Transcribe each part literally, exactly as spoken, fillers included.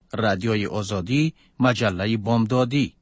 رادیوی آزادی، مجله بامدادی.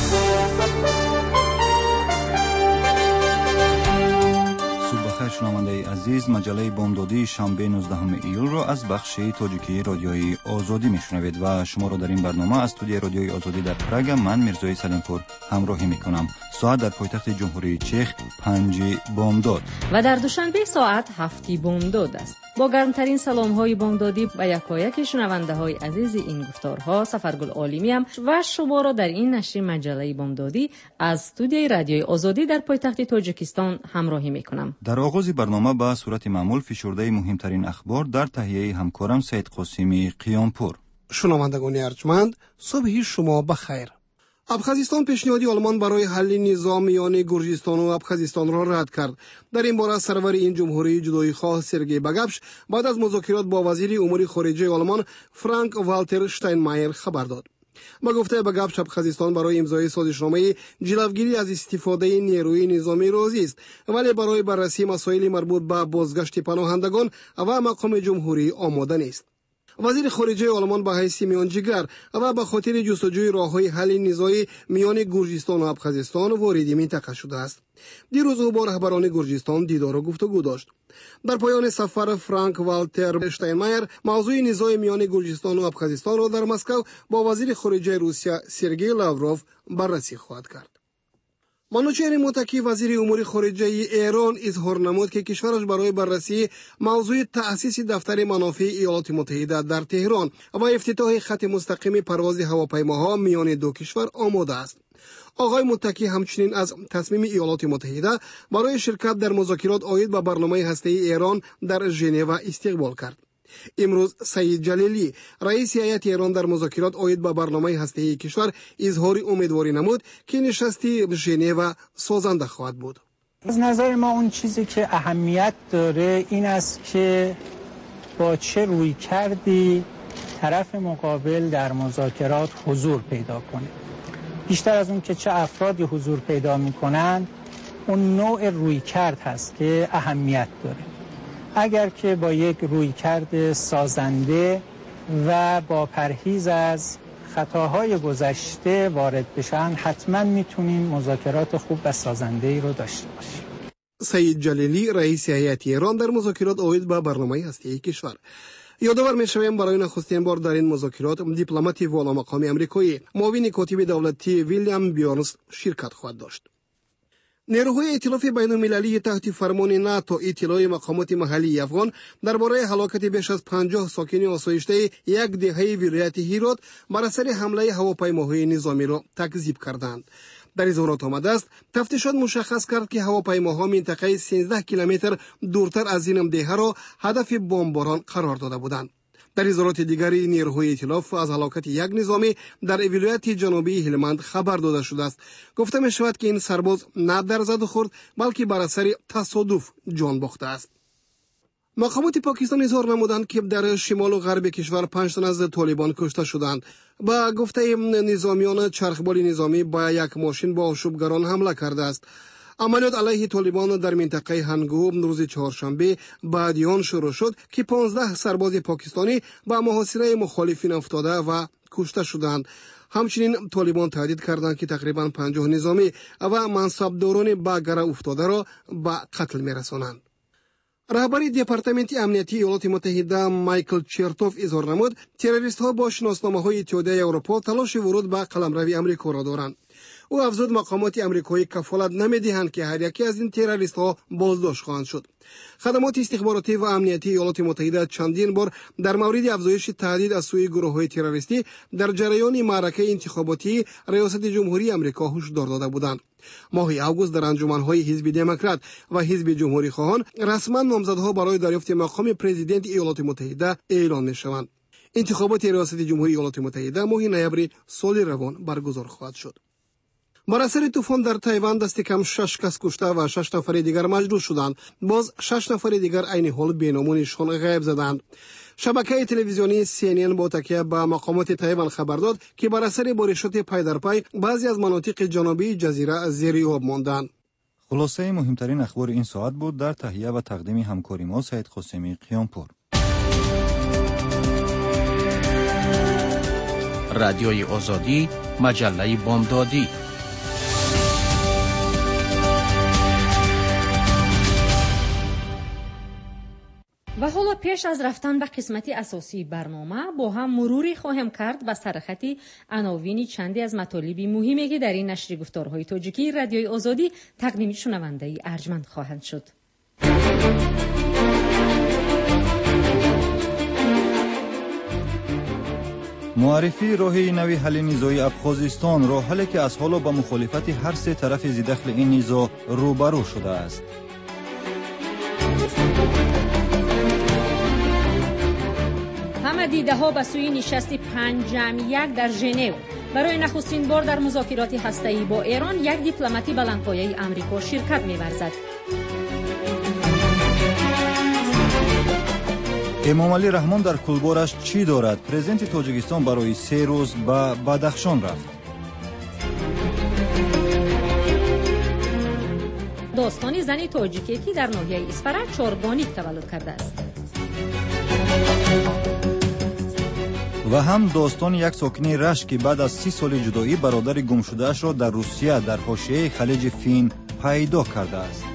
شنونده عزیز، مجله بامدادی شنبه نوزدهم ایول را از بخش تاجیکی رادیوی آزادی میشنوید و شما را در این برنامه از استودیوی رادیوی آزادی در پراگ من میرزای سلیمپور همراهی میکنم. ساعت در پایتخت جمهوری چک پنج بامداد و در دوشنبه ساعت هفت بامداد است. با گرمترین سلام های بامدادی به یکایک شنونده های عزیز این گفتارها، سفرگل عالمیم و شما را در این نشر مجله بامدادی از استودیوی رادیوی آزادی در پایتخت تاجیکستان همراهی میکنم. در آغاز برنامه به صورت معمول فشرده مهمترین اخبار در تهیه همکارم سید قاسمی قیامپور. شنوندگان ارجمند، صبح شما بخیر. ابخازستان پیشنهادی آلمان برای حل نزاع میان گرجستان و ابخازستان را رد کرد. در این باره سرور این جمهوری جدایی خواه سرگئی باگاپش بعد از مذاکرات با وزیر امور خارجه آلمان فرانک والتر شتاینمایر خبر داد. با گفته باگاپش، ابخازستان برای امضای سازشنامه جلوگیری از استفاده نیروی نظامی راضی است، ولی برای بررسی مسائل مربوط به بازگشت پناهندگان و مقام جمهوری آماده نیست. وزیر خارجه آلمان به حیث میانجیگر و به خاطر جستجوی راه‌های حل نزاعی میان گرجستان و ابخازستان وارد منطقه شده است. دیروز او با رهبران گرجستان دیدار و گفتگو داشت. در پایان سفر فرانک والتر شتاینمایر موضوع نزاع میان گرجستان و ابخازستان را در مسکو با وزیر خارجه روسیه سرگئی لاوروف بررسی خواهد کرد. منوچهر متکی وزیر امور خارجه ایران اظهار نمود که کشورش برای بررسی موضوع تأسیس دفتر منافع ایالات متحده در تهران و افتتاح خط مستقیم پرواز هواپیماها میان دو کشور آماده است. آقای متکی همچنین از تصمیم ایالات متحده برای شرکت در مذاکرات عاید به برنامه هسته‌ای ایران در ژنو استقبال کرد. امروز سعید جلیلی رئیس هیئت ایران در مذاکرات عاید به برنامه هسته‌ای کشور اظهار امیدواری نمود که نشستی ژنو سازنده خواهد بود. از نظر ما اون چیزی که اهمیت داره این است که با چه روی کردی طرف مقابل در مذاکرات حضور پیدا کنه. بیشتر از اون که چه افرادی حضور پیدا میکنن، اون نوع روی کرد هست که اهمیت داره. اگر که با یک رویکرد سازنده و با پرهیز از خطاهای گذشته وارد بشن، حتما میتونیم مذاکرات خوب و سازنده‌ای رو داشته باشیم. سعید جلیلی رئیس هیئت ایران در مذاکرات عاید به برنامه هسته‌ای کشور. یادآور می‌شویم برای نخستین بار در این مذاکرات دیپلمات والامقام آمریکایی معاون کاتب دولتی ویلیام بیورنز شرکت خواهد داشت. نیروهای ائتلاف بین‌المللی تحت فرمان ناتو اطلاع مقامات محلی افغان درباره هلاکت بیش از پنجاه ساکن آسایشته یک دهه ولایت هرات بر اثر حمله هواپیماهای نظامی را تکذیب کردند. در اظهارات آمده است تفتیشات مشخص کرد که هواپیماها منطقه سیزده کیلومتر دورتر از این دهه را هدف بمباران قرار داده بودند. در اظهارات دیگری نیروهای ائتلاف از هلاکت یک نظامی در ولایت جنوبی هلمند خبر داده شده است. گفته می شود که این سرباز نه در زد و خورد بلکه بر اثر تصادف جان باخته است. مقامات پاکستان اظهار نمودند که در شمال و غرب کشور پنج تن از طالبان کشته شدند. با گفته نظامیان چرخبال نظامی با یک ماشین با آشوبگران حمله کرده است. عملیات علیه طالبان در منطقه هنگو روز چهارشنبه بعدیان شروع شد که پانزده سرباز پاکستانی به محاصره مخالفین افتاده و کشته شدند. همچنین طالبان تهدید کردند که تقریبا پنجاه نظامی و منصبداران به گره افتاده را به قتل می‌رسانند. رهبر دپارتمنت امنیتی ایالات متحده مایکل چرتوف اظهار نمود تروریست‌ها با شناسنامه‌های اتحادیه اروپا تلاش ورود به قلمرو آمریکا را دارند. او افزود مقامات آمریکایی کفالت نمی‌دهند که هر یکی از این تروریست‌ها بازداشت خواهند شد. خدمات استخباراتی و امنیتی ایالات متحده چندین بار در مورد افزایش تهدید از سوی گروه‌های تروریستی در جریان معرکه انتخاباتی ریاست جمهوری آمریکا هشدار داده بودند. ماه آگوست در انجمن‌های حزب دموکرات و حزب جمهوری خواهان رسما نامزدها برای دریافت مقام پرزیدنت ایالات متحده اعلان می‌شوند. انتخابات ریاست جمهوری ایالات متحده ماه نوامبر سال روان برگزار خواهد شد. بر اثر طوفان در تایوان دست کم شش کس کشته و شش نفر دیگر مجروح شدند. باز شش نفر دیگر عین حال بینامونشان غیب زدند. شبکه تلویزیونی سی ان ان با تکیه به مقامات تایوان خبر داد که بر اثر بارشات پای در پای بعضی از مناطق جنوبی جزیره زیر آب ماندند. خلاصه مهمترین اخبار این ساعت بود در تهیه و تقدیم همکاری ما سید قاسمی قیامپور. رادیوی آزادی، مجله بامدادی. و حالا پیش از رفتن به قسمتی اساسی برنامه با هم مروری خواهم کرد به سرخطی عناوین چندی از مطالب مهمی که در این نشر گفتارهای تاجیکی رادیوی آزادی تقدیم شنونده ارجمند خواهند شد. معرفی راه نوی حل نزاعی ابخازستان، راه حلی که از حالا با مخالفت هر سه طرف زیدخل این نزاع روبرو شده است. همه دیده ها به سوی نشست پنجم یک در ژنو برای نخستین بار در مذاکرات هسته‌ای با ایران یک دیپلماتی بلندپایه آمریکا شرکت می‌ورزد. امامعلی رحمان در کلبارش چی دارد؟ پرزیدنت تاجیکستان برای سه روز به بدخشان رفت. داستان زنی تاجیکی که در ناحیه اسفره چارگانی تولد کرده است. و هم داستان یک ساکن رشت که بعد از سی سال جدایی برادر گم شده‌اش را در روسیه در حاشیه خلیج فین پیدا کرده است.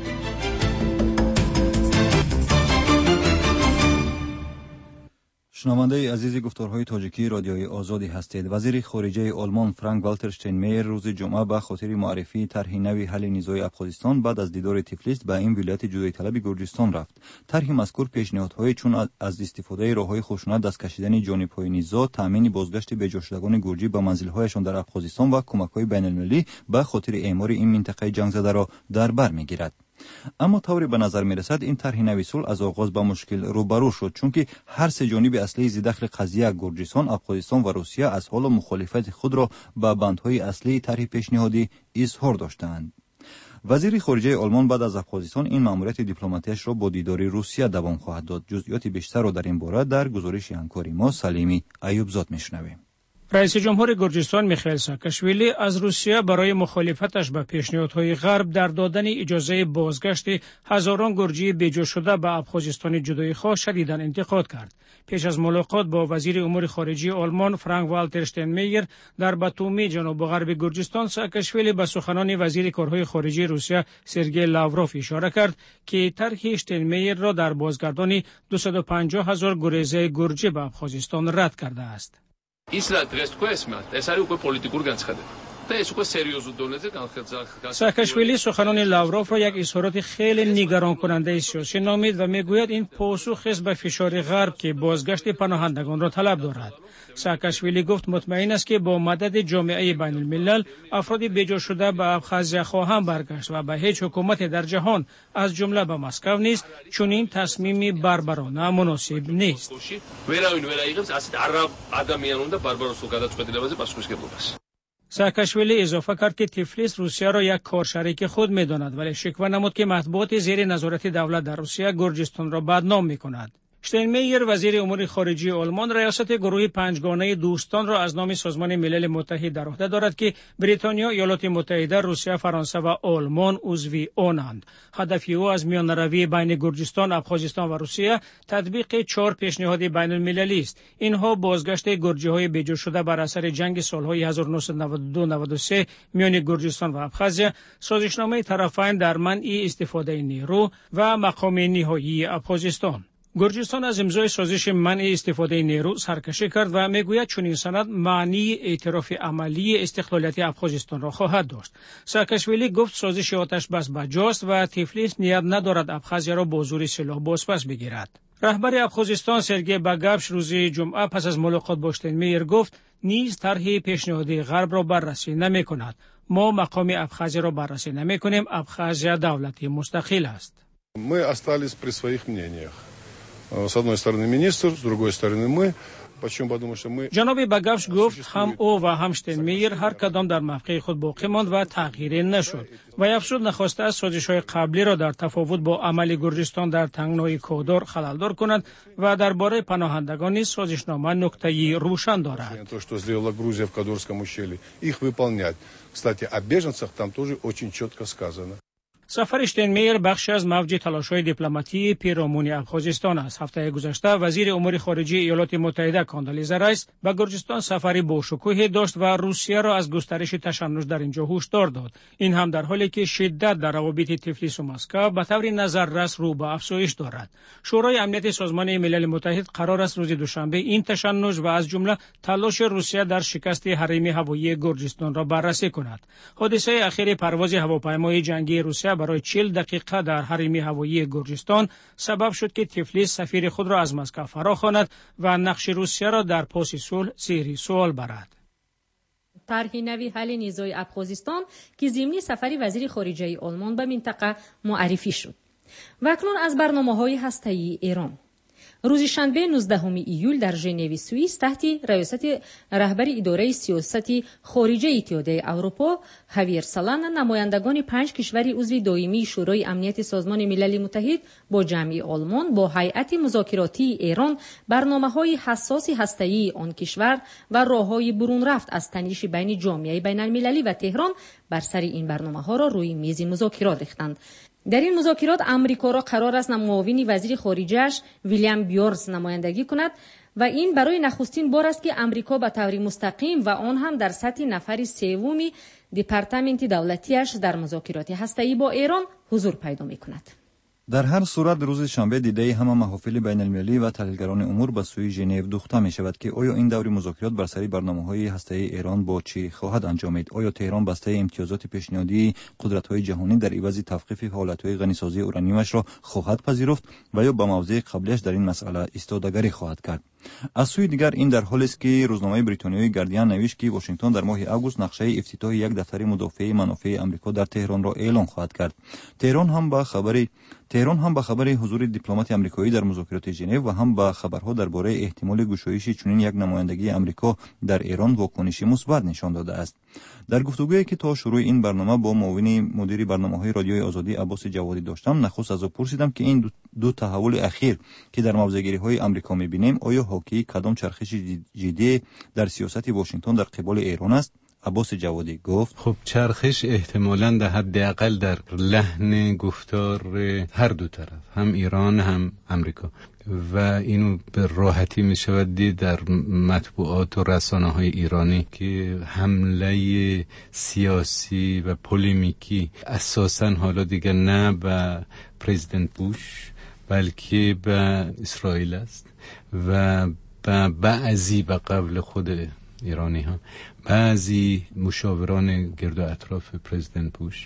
شنونده عزیز گفتارهای تاجیکی رادیوی آزادی هستید. وزیر خارجه آلمان فرانک والتر شتاینمایر روز جمعه به خاطر معرفی طرح نوی حل نزاع ابخازستان بعد از دیدار تیفلیس به این ولایت جدایی طلب گرجستان رفت. طرح مذکور پیشنهادهای چون از استفاده راههای خشونت، دست کشیدن جانب‌های نزاع، تامین بازگشت بجا شدگان گرجی به منزل‌هایشان در ابخازستان و کمک‌های بین‌المللی به خاطر اعمار این منطقه جنگ زده را در بر می‌گیرد. اما طوری به نظر می رسد این طرح نوی صلح از آغاز با مشکل روبرو شد، چون که هر سه جانب اصلی زیدخل قضیه گرجستان، افغانستان و روسیه از حال مخالفت خود را با بندهای اصلی طرح پیشنهادی اظهار داشتند. وزیر خارجه آلمان بعد از افغانستان این ماموریت دیپلماتیش را با دیدار روسیه دوام خواهد داد. جزئیات بیشتر را در این باره در گزارش همکاری ما سلیمی ایوبزاد میشنویم. رئیس جمهور گرجستان میخائیل ساکاشویلی از روسیه برای مخالفتش به پیشنهادهای غرب در دادن اجازه بازگشت هزاران گرجی بیجا شده به ابخازستان جدایی‌خواه شدیداً انتقاد کرد. پیش از ملاقات با وزیر امور خارجه آلمان فرانک والتر شتاینمایر در باتومی جنوب غرب گرجستان، ساکاشویلی به سخنان وزیر کارهای خارجه روسیه سرگئی لاوروف اشاره کرد که طرح شتاینمایر را در بازگردانی دویست و پنجاه هزار گریزه گرجی به ابخازستان رد کرده است. ساکاشویلی سخنان لاوروف را یک اظهارات خیلی نگران کننده سیاسی نامید و میگوید این پاسخ است به فشار غرب که بازگشت پناهندگان را طلب دارد. ساکاشویلی گفت مطمئن است که با مدد جامعه بین الملل افراد بیجا شده به ابخازیا خواهند برگشت و به هیچ حکومت در جهان از جمله به مسکو نیز چنین تصمیمی بربرانه مناسب نیست. ساکاشویلی اضافه کرد که تیفلیس روسیه را یک کارشریک خود می‌داند، ولی شکوه نمود که مطبوعات زیر نظارت دولت در روسیه گرجستان را بدنام می‌کند. شتاینمایر وزیر امور خارجه آلمان ریاست گروه پنجگانه دوستان را از نام سازمان ملل متحد در عهده دارد که بریتانیا، ایالات متحده، روسیه، فرانسه و آلمان عضو آنند. هدف او از میانروی بین گرجستان، ابخازستان و روسیه تطبیق چهار پیشنهاد بین المللی است. اینها بازگشت گرجی‌های بیجا شده بر اثر جنگ سالهای هزار و نهصد و نود و دو نود و سه میان گرجستان و ابخازیا، سازشنامه طرفین در منع استفاده نیرو و مقام نهایی ابخازستان. گرجستان از امضای سازش منع استفاده نیرو سرکشی کرد و میگوید چنین سند معنی اعتراف عملی استقلالیت ابخازستان را خواهد داشت. ساکاشویلی گفت سازش آتش بس بجاست و تیفلیس نیت ندارد ابخازیا را با زور سلاح بازپس بگیرد. رهبر ابخازستان سرگئی باگاوش روز جمعه پس از ملاقات با شتاینمایر گفت نیز طرح پیشنهادی غرب را بررسی نمی‌کند. ما مقام ابخازیا را بررسی نمی‌کنیم. ابخازیا دولتی مستقل است. Мы остались при своих мнениях. С одной стороны министр, с другой стороны мы. جناب باگاوش گفت هم او و هم شتاینمایر هر کدام در موقع خود باقی ماند و تغییری نشد و افزود نخواسته است سازش‌های قبلی را در تفاوت با عمل گرجستان در تنگنای کودار خللدار کند و درباره پناهندگان نیز سازشنامه نکته‌ای روشن دارد. سفر اشتینمایر بخشی از موج تلاش‌های دیپلماتی پیرامون ابخازستان است. هفته گذشته وزیر امور خارجه ایالات متحده کاندالیزا رایس به گرجستان سفری با شکوه داشت و روسیه را از گسترش تشنج در اینجا هشدار داد. این هم در حالی که شدت در روابط تفلیس و مسکو به طور نظررس رو به افزایش دارد. شورای امنیت سازمان ملل متحد قرار است روز دوشنبه این تشنج و از جمله تلاش روسیه در شکست حریم هوایی گرجستان را بررسی کند. حادثه اخیر پرواز هواپیمای جنگی روسیه برای چهل دقیقه در حریم هوایی گرجستان سبب شد که تفلیس سفیر خود را از مسکو فراخواند و نقش روسیه را در پاس صلح زیر سوال برد. طرح نوی حل نیزوی ابخازستان که ضمن سفری وزیر خارجه آلمان به منطقه معرفی شد. و اکنون از برنامه‌های هسته‌ای ایران. روز شنبه نوزدهم ایول در ژنو سوئیس تحت ریاست رهبر اداره سیاست خارجه اتحادیه اروپا هاویر سالان نمایندگان پنج کشور عضو دائمی شورای امنیت سازمان ملل متحد با جمعی آلمان با هیئت مذاکراتی ایران برنامه‌های حساس هسته‌ای آن کشور و راه‌های برون رفت از تنش بین جامعه بین‌المللی و تهران بر سر این برنامه‌ها را روی میز مذاکرات ریختند. در این مذاکرات امریکا را قرار است معاون وزیر خارجه‌اش ویلیام بیورز نمایندگی کند و این برای نخستین بار است که امریکا به طور مستقیم و آن هم در سطح نفر سومی دپارتمنت دولتیش در مذاکرات هسته‌ای با ایران حضور پیدا می‌کند. در هر صورت روز شنبه دیده همه محافل بین المللی و تحلیلگران امور به سوی ژنو دوخته می شود که آیا این دور مذاکرات بر سر برنامه‌های هسته‌ای ایران با چی خواهد انجامید؟ آیا تهران بسته امتیازات پیشنهادی قدرت‌های جهانی در عوض توقیف فعالیت‌های غنیسازی اورانیومش را خواهد پذیرفت و یا به موضع قبلیش در این مسئله ایستادگی خواهد کرد؟ از سوی دیگر این در حالی است که روزنامه بریتانیایی گاردین نوشت که واشنگتن در ماه آگوست نقشه افتتاح یک دفتر مدافع منافع آمریکا در تهران را اعلام خواهد کرد. تهران هم با خبر تهران هم با خبر حضور دیپلمات آمریکایی در مذاکرات ژنو و هم با خبرها درباره احتمال گشایش چنین یک نمایندگی آمریکا در ایران واکنشی مثبت نشان داده است. در گفتگویی که تا شروع این برنامه با معاون مدیر برنامه‌های رادیوی آزادی عباس جوادی داشتم، نخست از او پرسیدم که این دو, دو تحول اخیر که در موضع‌گیری‌های آمریکا می‌بینیم آیا حاکی کدام چرخش جدی در سیاست واشنگتن در قبال ایران است؟ عباس جوادی گفت خب چرخش احتمالاً در حداقل در لحن گفتار هر دو طرف، هم ایران هم آمریکا، و اینو به راحتی می شود دید در مطبوعات و رسانه های ایرانی که حمله سیاسی و پولیمیکی اساساً حالا دیگر نه به پرزیدنت بوش بلکه به اسرائیل است و به بعضی به قبل خود ایرانی ها، بعضی مشاوران گرد و اطراف پرزیدنت بوش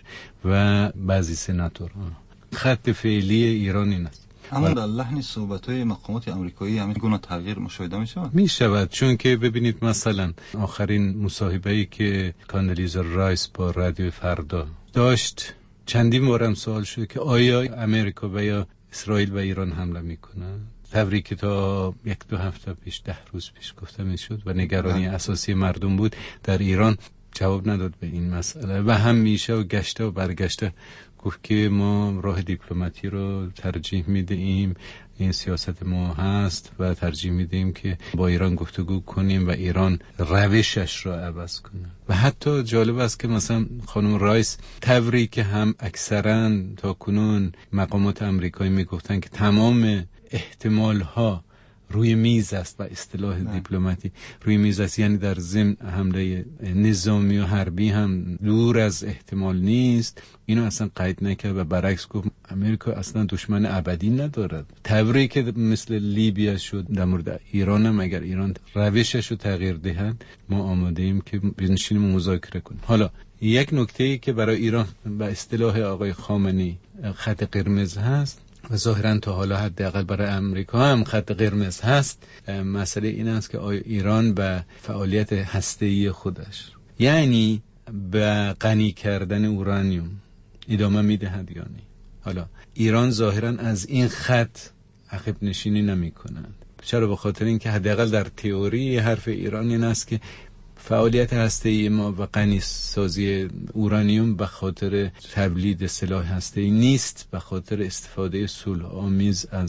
و بعضی سناتورها. خط فعلی ایران این است. اما در لحن صحبت‌های مقامات آمریکایی همین گونه تغییر مشاهده می‌شود؟ می‌شود، چون که ببینید مثلا آخرین مصاحبه‌ای که کاندالیزا رایس با رادیو فردا داشت چندین بارم سوال شد که آیا امریکا و یا اسرائیل و ایران حمله می‌کنند؟ طوری که تا یک دو هفته پیش ده روز پیش گفته میشد و نگرانی اساسی مردم بود در ایران جواب نداد به این مسئله و هم میشه و گشته و برگشته گفت که ما راه دیپلماتی رو ترجیح میدیم، این سیاست ما هست و ترجیح میدیم که با ایران گفتگو کنیم و ایران روشش را عوض کنه. و حتی جالب است که مثلا خانم رایس طوری که هم اکثرا تا کنون مقامات آمریکایی میگفتن که تمام احتمال ها روی میز است و اصطلاح دیپلماتی روی میز است، یعنی در ضمن حمله نظامی و حربی هم دور از احتمال نیست، اینو اصلا قید نکرد و برعکس گفت امریکا اصلا دشمن ابدی ندارد. طوری که مثل لیبیا شد در مورد ایران هم اگر ایران روشش رو تغییر دهد ما آماده ایم که بنشینیم و مذاکره کنیم. حالا یک نکته‌ای که برای ایران به اصطلاح آقای خامنه‌ای خط قرمز هست و ظاهراً تا حالا حداقل برای امریکا هم خط قرمز هست، مسئله این است که آیا ایران به فعالیت هسته‌ای خودش یعنی به غنی کردن اورانیوم ادامه میدهد یا نه. حالا ایران ظاهراً از این خط عقب نشینی نمی کند. چرا؟ به خاطر اینکه حداقل در تئوری حرف ایران این است که فعالیت هسته‌ای ما و غنی سازی اورانیوم به خاطر تولید سلاح هسته‌ای نیست، به خاطر استفاده صلح آمیز از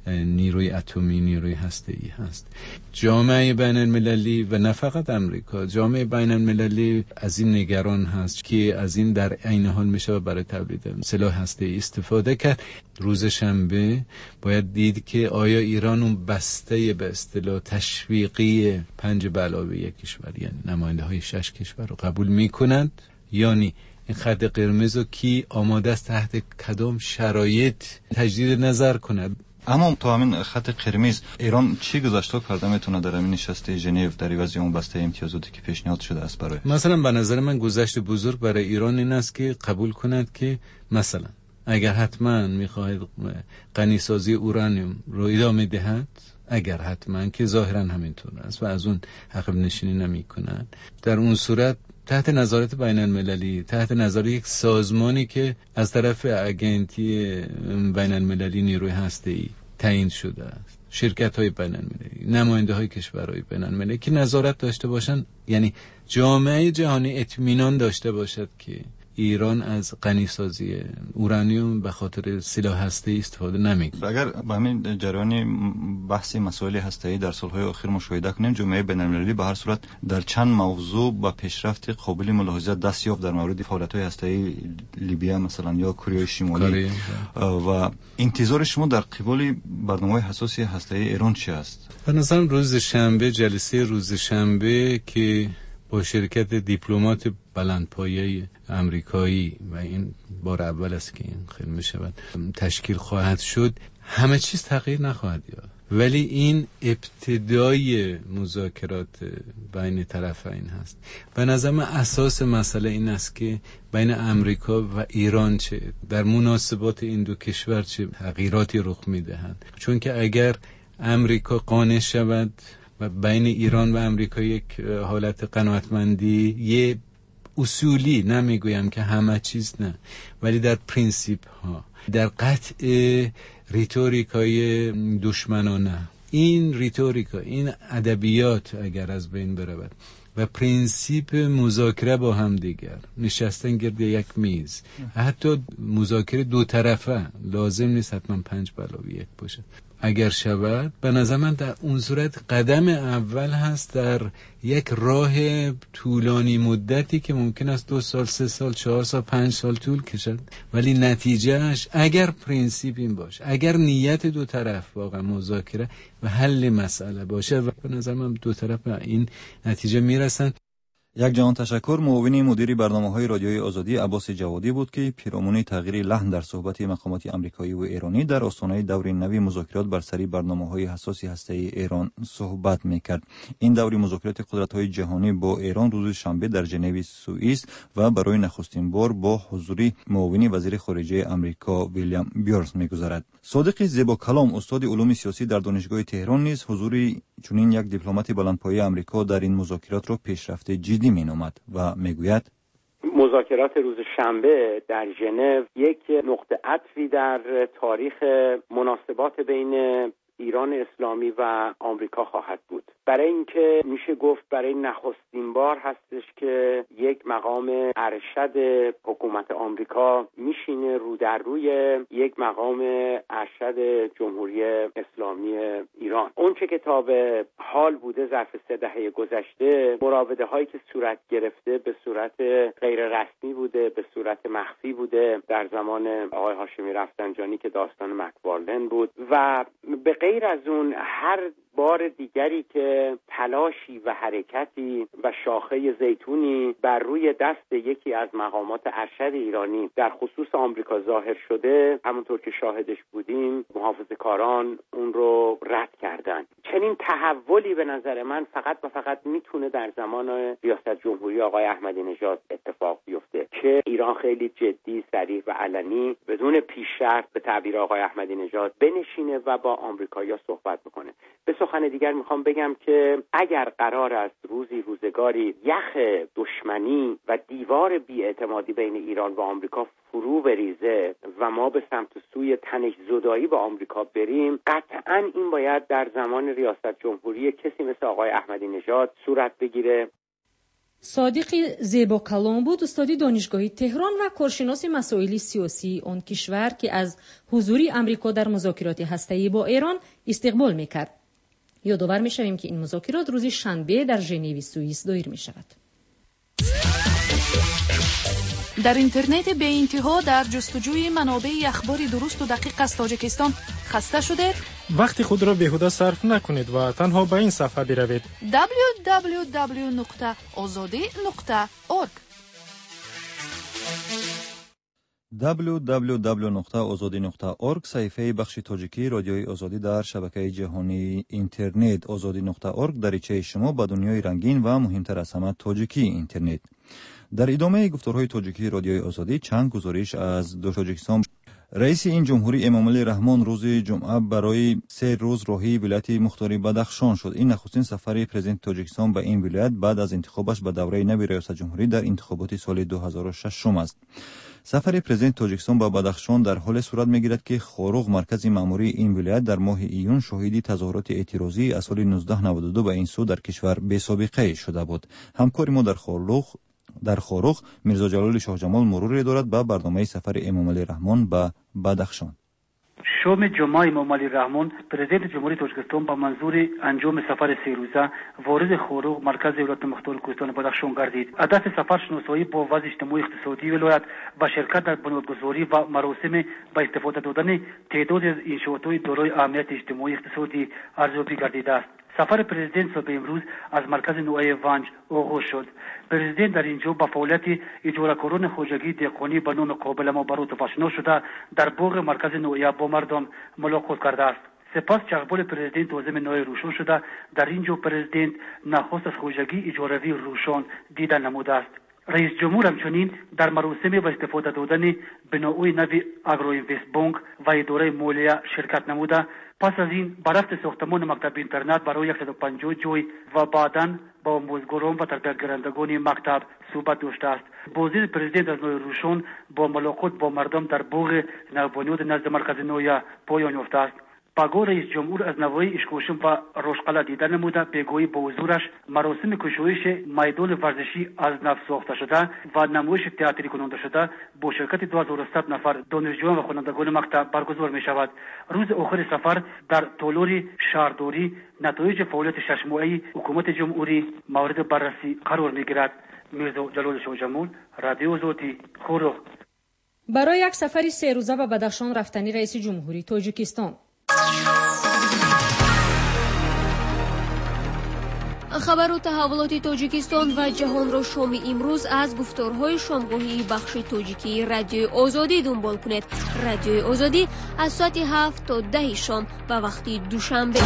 نیروی اتمی، نیروی هسته‌ای هست. جامعه بین المللی و نه فقط امریکا، جامعه بین المللی از این نگران هست که از این در عین حال میشه برای تولید سلاح هسته‌ای استفاده کرد. روز شنبه باید دید که آیا ایران اون بسته به اصطلاح تشویقی پنج به علاوه یک کشور، یعنی نماینده های شش کشور رو قبول میکنند یا نی. این خط قرمز رو کی آماده است تحت کدام شرایط تجدید نظر کند. اما تو همین خط قرمز ایران چی گذاشته کرده میتونه در همین نشست ژنو در عوض اون بسته امتیازاتی که پیشنهاد شده است برای مثلا به نظر من گذشت بزرگ برای ایران این است که قبول کند که مثلا اگر حتما میخواهد غنیسازی اورانیوم رو ادامه دهد، اگر حتما که ظاهرا همینطور است و از اون عقب نشینی نمی کند، در اون صورت تحت نظارت بین المللی، تحت نظارت یک سازمانی که از طرف اگنتی بین المللی نیروی هسته‌ای تعیین شده است، شرکت های بین المللی، نماینده های کشورهای بین المللی که نظارت داشته باشند، یعنی جامعه جهانی اطمینان داشته باشد که ایران از غنیسازی اورانیوم به خاطر سلاح هسته‌ای استفاده نمی‌کنه. اگر با همین جریان بحث مسائل هسته‌ای در سال‌های اخیر مشاهده کنیم، جامعه بین‌المللی به هر صورت در چند موضوع با پیشرفت قابل ملاحظه دست یافت در مورد فعالیت‌های هسته‌ای لیبی مثلا یا کره شمالی و انتظار شما در قبال برنامه‌های حساسی هسته‌ای ایران چی است؟ به نظرم روز شنبه، جلسه روز شنبه که با شرکت دیپلمات بلندپایه امریکایی و این بار اول است که این خیلی میشود تشکیل خواهد شد، همه چیز تغییر نخواهد یافت، ولی این ابتدای مذاکرات بین طرفین هست. به نظر من اساس مسئله این است که بین امریکا و ایران چه در مناسبات این دو کشور چه تغییراتی رخ میدهند، چون که اگر امریکا قانع شود و بین ایران و امریکا یک حالت قناعتمندی، یه اصولی، نمیگویم که همه چیز نه، ولی در پرینسیپ ها، در قطع ریتوریکای دشمنانه، این ریتوریکا، این ادبیات اگر از بین برود و پرینسیپ مذاکره با هم دیگر، نشستن گرد یک میز، حتی مذاکره دو طرفه، لازم نیست حتما پنج به علاوه یک باشه، اگر شود، به نظر من در اون صورت قدم اول هست در یک راه طولانی مدتی که ممکن است دو سال، سه سال، چهار سال، پنج سال طول کشد، ولی نتیجهش اگر پرینسیپ این باشه، اگر نیت دو طرف واقعا مذاکره و حل مسئله باشه، و به نظر من دو طرف به این نتیجه میرسن. یک جهان تشکر. معاون مدیر برنامه‌های رادیوی آزادی عباس جوادی بود که پیرامون تغییر لحن در صحبت مقامات آمریکایی و ایرانی در آستانه دور نوی مذاکرات بر سر برنامه‌های حساسی هسته‌ای ایران صحبت می‌کرد. این دور مذاکرات قدرت‌های جهانی با ایران روز شنبه در ژنو سوئیس و برای نخستین بار با حضور معاون وزیر خارجه آمریکا ویلیام بیورس می‌گذرد. صادق زیبا کلام استاد علوم سیاسی در دانشگاه تهران نیز حضور چنین یک دیپلمات بلندپایه آمریکا در این مذاکرات را پیشرفت جدی مینامد و میگوید مذاکرات روز شنبه در ژنو یک نقطه عطفی در تاریخ مناسبات بین ایران اسلامی و آمریکا خواهد بود، برای اینکه میشه گفت برای نخستین بار هستش که یک مقام ارشد حکومت آمریکا میشینه رو در روی یک مقام ارشد جمهوری اسلامی ایران. اون چه که تا به حال بوده ظرف سه دهه گذشته، مراوده هایی که صورت گرفته به صورت غیر رسمی بوده، به صورت مخفی بوده، در زمان آقای هاشمی رفسنجانی که داستان مکفارلن بود، و به غیر از اون هر بار دیگری که تلاشی و حرکتی و شاخه زیتونی بر روی دست یکی از مقامات ارشد ایرانی در خصوص آمریکا ظاهر شده، همونطور که شاهدش بودیم، محافظه‌کاران اون رو رد کردن. چنین تحولی به نظر من فقط و فقط میتونه در زمان ریاست جمهوری آقای احمدی نژاد اتفاق بیفته که ایران خیلی جدی، صریح و علنی بدون پیش شرط به تعبیر آقای احمدی نژاد بنشینه و با آمریکایی‌ها صحبت بکنه. به سخن دیگر میخوام بگم که اگر قرار است روزی روزگاری یخ دشمنی و دیوار بی‌اعتمادی بین ایران و آمریکا فرو بریزه و ما به سمت سوی تنش زدایی با آمریکا بریم، قطعاً این باید در زمان ریاست جمهوری کسی مثل آقای احمدی نژاد صورت بگیره. صادق زیبا کلام بود، استادی دانشگاهی تهران و کارشناس مسائل سیاسی آن کشور که از حضور آمریکا در مذاکرات هسته‌ای با ایران استقبال می‌کرد. یادآور می‌شویم که این مذاکرات روز شنبه در ژنو سوئیس دایر می‌شود. در اینترنت به انتها در جستجوی منابع اخبار درست و دقیق از تاجیکستان خسته شده؟ وقت خود را بیهوده صرف نکنید و تنها به این صفحه بروید دبلیو دبلیو دبلیو نقطه آزادی نقطه اورگ دبلیو دبلیو دبلیو نقطه آزادی نقطه اورگ صفحه بخش تاجیکی رادیوی آزادی در شبکه جهانی اینترنت آزادی نقطه اورگ دریچه شما به دنیای رنگین و مهمتر از همه تاجیکی اینترنت. در ادامه گفتارهای تاجیکی رادیوی آزادی چند گزارش از دو تاجیکستان. رئیس این جمهوری امامعلی رحمان روز جمعه برای سه روز راهی ولایت مختاری بدخشان شد. این نخستین سفر پرزیدنت تاجیکستان به این ولایت بعد از انتخابش به دوره نوی ریاست جمهوری در انتخابات سال دو هزار و شش است. سفر پرزیدنت تاجیکستان به بدخشان در حال صورت می‌گیرد که خاروغ مرکز مأموری این ولایت در ماه ایون شاهد تظاهرات اعتراضی از سال نوزده نود و دو به این سو در کشور بی‌سابقه شده بود. همکار ما در خاروغ در خاروغ میرزا جلال شاه جمال مروری دارد به برنامه سفر امامعلی رحمان به بدخشان. شام جمعه امامعلی رحمان پرزیدنت جمهوری تاجیکستان با منظور انجام سفر سه روزه وارد خاروغ مرکز ولایت مختار کوهستان بدخشان گردید. هدف سفر شناسایی با وضع اجتماعی اقتصادی ولایت و شرکت در بنیادگذاری و مراسم با استفاده دادن تعداد از انشاءات دارای اهمیت اجتماعی اقتصادی ارزیابی گردیده است. سفر پرزیدنت صبح امروز از مرکز نوعی ونج آغاز شد. پرزیدنت در اینجا با فعالیت اجاره‌کاران خواجگی دهقانی به نام قابل مبارات و آشنا شده در باغ مرکز نوعی با مردم ملاقات کرده است. سپس چغبال پرزیدنت عازم نوعی روشن شده. در اینجا پرزیدنت نخست از خواجگی اجاره‌ای روشن دیدن نموده است. رئیس جمهور همچنین در مراسم با استفاده دادن بناوی نوی اگرو اینوست بانک و اداره مالیه شرکت نموده. پس از این برفت ساختمان مکتب اینترنت برای صد و پنجاه جای و بعداً با آموزگاران و تربیتگرندگان مکتب صحبت داشته است. بازدید پرزیدنت از نوع روشن با ملاقات با مردم در باغ نوبانیاد نزد مرکز نوعی پایان یافته است. پگاه رئیس جمهور از نوای اشکوشم و روشقله دیدن نموده بگویی با حضورش مراسم کشایش میدان ورزشی از نو ساخته شده و نمایش تئاتری کننده شده با شرکت دو هزار و صد نفر دانشجویان و خوانندگان مکتب برگزار می شود. روز آخر سفر در تالار شهرداری نتایج فعالیت شش ماهه حکومت جمهوری مورد بررسی قرار می گیرد. میرزا جلال شاه جمال، رادیو آزادی، خاروغ. برای یک سفر سه روزه به بدخشان رفتنی رئیس جمهوری تاجیکستان. خبر و تحولات تاجیکستان و جهان را شام امروز از گفتارهای شامگاهی بخش تاجیکی رادیو آزادی دنبال کنید. رادیو آزادی از ساعت هفت تا ده شام به وقت دوشنبه.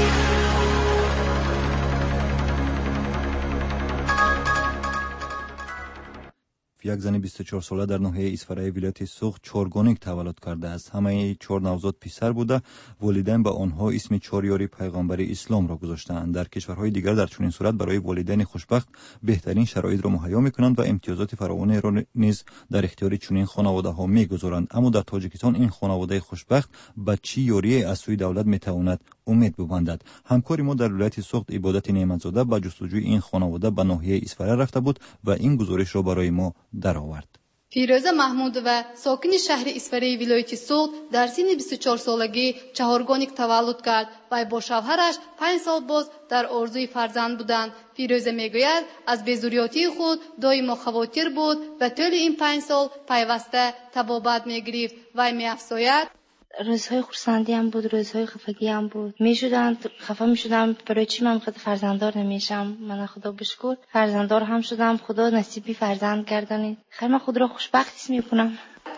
یک زن بیست و چهار ساله در ناحیه اسفرای ولایت سوخت چهارگانه تولد کرده است. همه چهار نوزاد پسر بوده. والدین به آنها اسم چهار یاری پیغمبر اسلام را گذاشتند. در کشورهای دیگر در چنین صورت برای والدین خوشبخت بهترین شرایط را مهیا می‌کنند و امتیازات فراوان را نیز در اختیار چنین خانواده‌ها می‌گذارند. اما در تاجیکستان این خانواده خوشبخت به چی یاری از سوی دولت می‌تواند امید ببندد. همکاری ما در ولایت سوخت عبادت نعمتزاده با جستجوی این خانواده به ناحیه اسفرای رفته بود و این گزارش را برای ما درآورد. فیروزه محمودова ساکن شهر اسفرای ولایت سوخت در سن بیست و چهار سالگی چهارگانه تولد کرد و با شوهرش پنج سال باز در آرزوی فرزند بودند. فیروزه میگوید از بیزوریاتی خود دائما خواطر بود و طول این پنج سال پیوسته طبابت میگرفت و میافزاید روزهای خرسندی هم بود، روزهای خفگی هم بود. میشدن خفه میشدم برای چی من خود فرزنددار نمیشم. من خدا بشکر فرزنددار هم شدم. خدا نصیبی فرزند گردانید. خیر من خود را خوشبخت حس میکنم.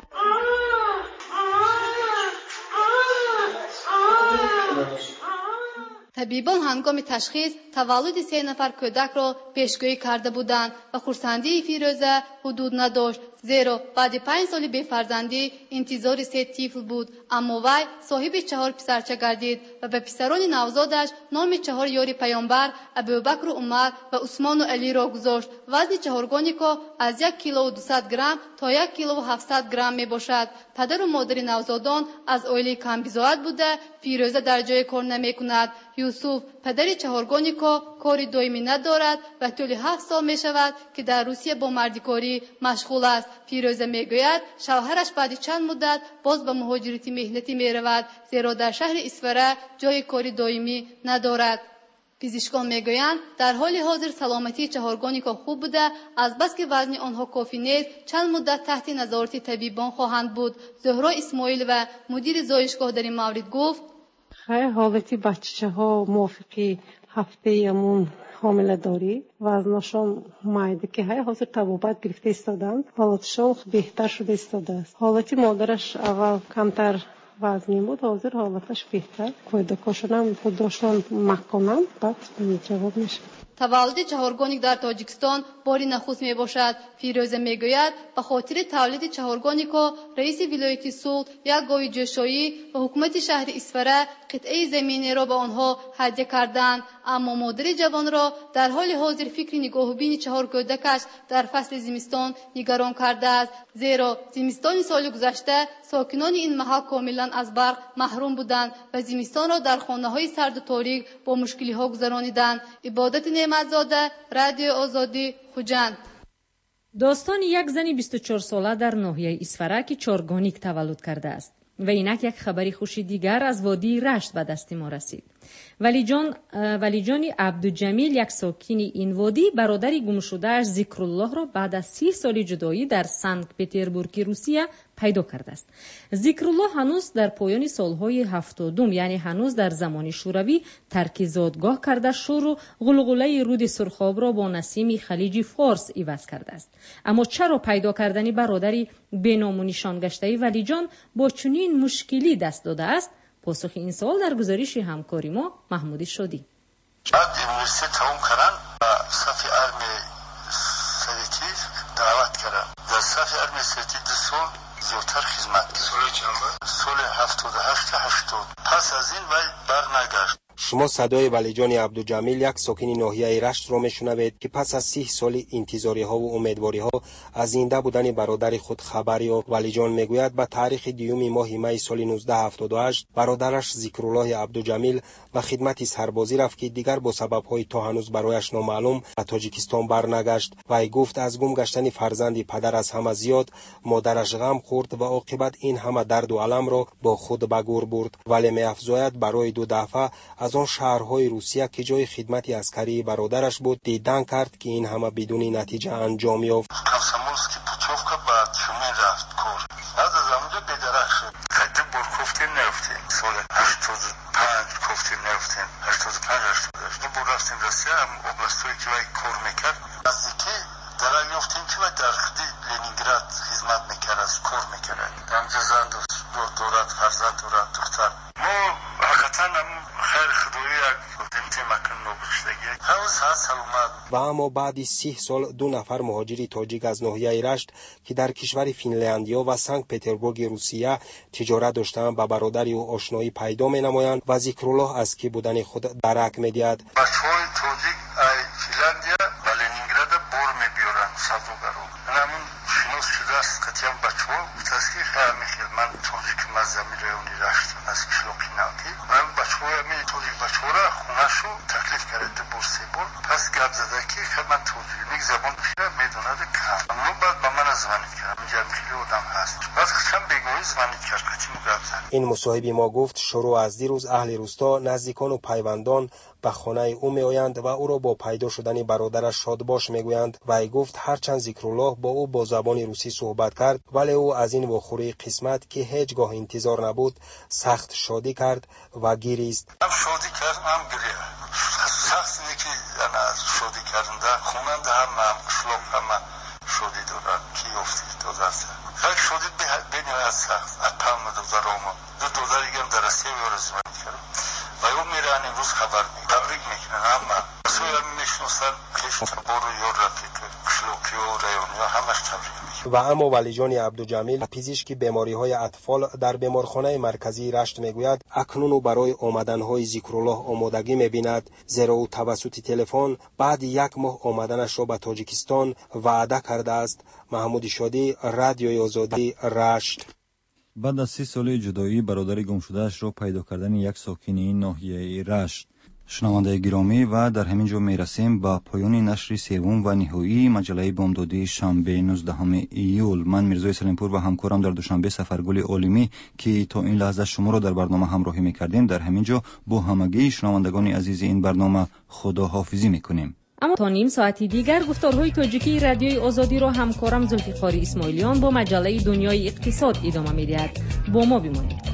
طبیبان هنگام تشخیص تولد سه نفر کودک را پیشگویی کرده بودند و خرسندی فیروزه حدود نداشت، زیرا بعد پنج سال بی فرزندی انتظار سه طفل بود. اما وی صاحب چهار پسرچه گردید و به پسران نوزادش نام چهار یاری پیامبر ابوبکر و عمر و عثمان و علی را گذاشت. وزن چهارگانه که از یک کیلو و دویست گرم تا یک کیلو و هفتصد گرم می باشد. پدر و مادر نوزادان از عائله کم بضاعت بوده. فیروزه در جای کار نمی کند. یوسف پدر چهارگانیکو کاری دائمی ندارد و طول هفت سال می شود که در روسیه با مردکاری مشغول است. فیروزه می گوید شوهرش بعد چند مدت باز به مهاجرتی مهنتی می رود زیرا در شهر اسفره جای کاری دائمی ندارد. پزشکان میگویند در حال حاضر سلامتی چهارگانیکو خوب بوده، از بس که وزن آنها کافی نیست چند مدت تحت نظارت طبیبان خواهند بود. زهرا اسماعیل و مدیر زایشگاه در این مورد گفت خیلی حالتی بچه ها موافقی هفته یمون حامله داری وزنشان مایده که های حاضر طبابت گرفته استادند، حالتشان بهتر شده استاده است. حالتی مادرش اول کمتر وزنی بود، حاضر حالتش بهتر کودکاشون خود داشتن مکانن بعد جواب میشه. تولد چهارگانیک در تاجیکستان باری نخست می باشد. فیروزه می گوید به خاطر تولد چهارگانیکو رئیس ولایت سولت یک گاوی جوشایی و حکومت شهر اسفره قطعه زمینی را به آنها هدیه کردند، اما مادر جوان را در حال حاضر فکر نگاهبین چهار کودکش در فصل زمستان نگران کرده است، زیرا زمستان سال گذشته ساکنان این محل کاملا از برق محروم بودند و زمستان را در خانه های سرد و تاریک با مشکلی ها گذرانیدند. عبادت نعمتزاده، رادیو آزادی، خوجند. داستان یک زنی بیست و چهار ساله در ناحیه اسفره که چهارگانیک تولد کرده است. و اینک یک خبری خوشی دیگر از وادی رشت به دست ما رسید. ولی جان ولی جانی عبدالجمیل، یک ساکن این وادی، برادری گم شده‌اش ذکرالله را بعد از سی سال جدایی در سنت پترزبورگ روسیه پیدا کرده است. ذکرالله هنوز در پایان سالهای هفتادم، یعنی هنوز در زمان شوروی، ترک زادگاه کرده شور و غلغله رود سرخاب را با نسیم خلیج فارس عوض کرده است. اما چرا پیدا کردن برادری بینام و نشان گشته ولی جان با چنین مشکلی دست داده است؟ پاسخ این سوال در گزارش همکاری ما محمود شادی. بعد یونیورسیته تمام کردن و صف ارمی سویتی دعوت کردن. در صف ارمی سویتی دو سال زودتر خدمت کرد. سال چند بود؟ سال هفتاد و هشت هشتاد. پس از این وی برنگشت. شما صدای ولیجان عبدالجمیل، یک ساکن ناحیه رشت را میشنوید که پس از سی سال انتظاری ها و امیدواری ها از زنده بودن برادر خود خبر یافت. ولیجان میگوید به تاریخ دیوم ماه می سال نوزده هفتاد و هشت برادرش ذکرالله عبدالجمیل به خدمت سربازی رفت که دیگر با سبب‌های تا هنوز برایش نامعلوم به تاجیکستان برنگشت. وی گفت از گم گشتن فرزند پدر از همه زیاد مادرش غم خورد و عاقبت این همه درد و الم را با خود به گور برد. ولی می‌افزاید برای دو دفعه از آن شهرهای روسیه که جای خدمت عسکری برادرش بود دیدن کرد که این همه بدون نتیجه انجام یافت. کامسomolskiy puchovka بعد شومن رفت کار. از از اونجا بدرخ شد. خیلی برکوفتیم نرفتیم. سال هشتاد و پنج کوفتیم نرفتیم. هشتاد و پنج هشتاد و هشت. دو رفتیم روسیه هم اوبلاستوی که وی کار میکرد. از دیگه درک یافتیم که وی در خدی لنینگراد خدمت میکرد، از کار میکرد. همجا زن دارد، فرزند دارد، دختر. ما حقیقتا هم خیر خدایی یک بودیم مکن نبرشتگی. همون ساعت سلامت. و اما بعد سی سال دو نفر مهاجری تاجیک از ناحیه رشت که در کشور فنلندیا و سنت پترزبورگ روسیه تجارت داشتند با برادری و آشنایی پیدا می نمایند و ذکرالله از کی بودن خود درک می دهد. بچه‌های تاجیک ای فنلندیا و لنینگراد بار می بیارن سوداگرو. همون شناس شده است که هم بچه‌ها تسکی خیلی خیلی من تاجیک مزمی رایونی رشت از کشلوکی ناکی. من بچه‌ها می تاجیک بچه‌ها را خونه‌شو تکلیف کرده بورسی بول. پس گپ زده که من تاجیک میگ زبان بخیره میدونه کم. اما بعد با من زمانی کردم. میگم خیلی آدم هست. بعد خشم بگویی زمانی کرد که گپ زد. این مصاحبه ما گفت شروع از دیروز اهل روستا، نزدیکان و پیوندان به خانه او می آیند و او را با پیدا شدن برادرش شادباش میگویند. و ای گفت هرچند ذکرالله با او با زبان روسی صحبت کرد ولی او از این واخوری قسمت که هیچگاه انتظار نبود سخت شادی کرد و گریست. هم شادی کرد هم گریه. سخت اینه که شادی کردنده خوننده هم هم شلوک هم شادی دارد کی افتی دادرسه. خیلی شادی به نهایت سخت. اپم دادر آما. دو دادری هم درسته و رزمانی کرد. و او میرن امروز خبر می تبریک میکنن همه سوی هم میشناسن کشت بارو یا رفیق شلوکی و ریونی و همش تبریک میکنن. و اما ولیجان عبدالجمیل پزشک بیماری های اطفال در بیمارخانه مرکزی رشت میگوید اکنون او برای آمدن های ذکرالله آمادگی میبیند، زیرا او توسط تلفن بعد یک ماه آمدنش را به تاجیکستان وعده کرده است. محمود شادی، رادیوی آزادی، رشت. بعد از سی سال جدایی برادر گم شده‌اش را پیدا کردن یک ساکن این ناحیه رشت. شنونده گرامی و در همین جا میرسیم به پایان نشر سوم و نهایی مجله بامدادی شنبه نوزدهم ایول. من میرزای سلیمپور و همکارم در دوشنبه سفرگل عالمی که تا این لحظه شما را در برنامه همراهی میکردیم در همین جا با همگی شنوندگان عزیز این برنامه خداحافظی میکنیم. اما تا نیم ساعتی دیگر گفتارهای تاجیکی رادیوی آزادی را همکارم زلفیقار اسماعیلیان با مجله دنیای اقتصاد ادامه میدهد. با ما بمانید.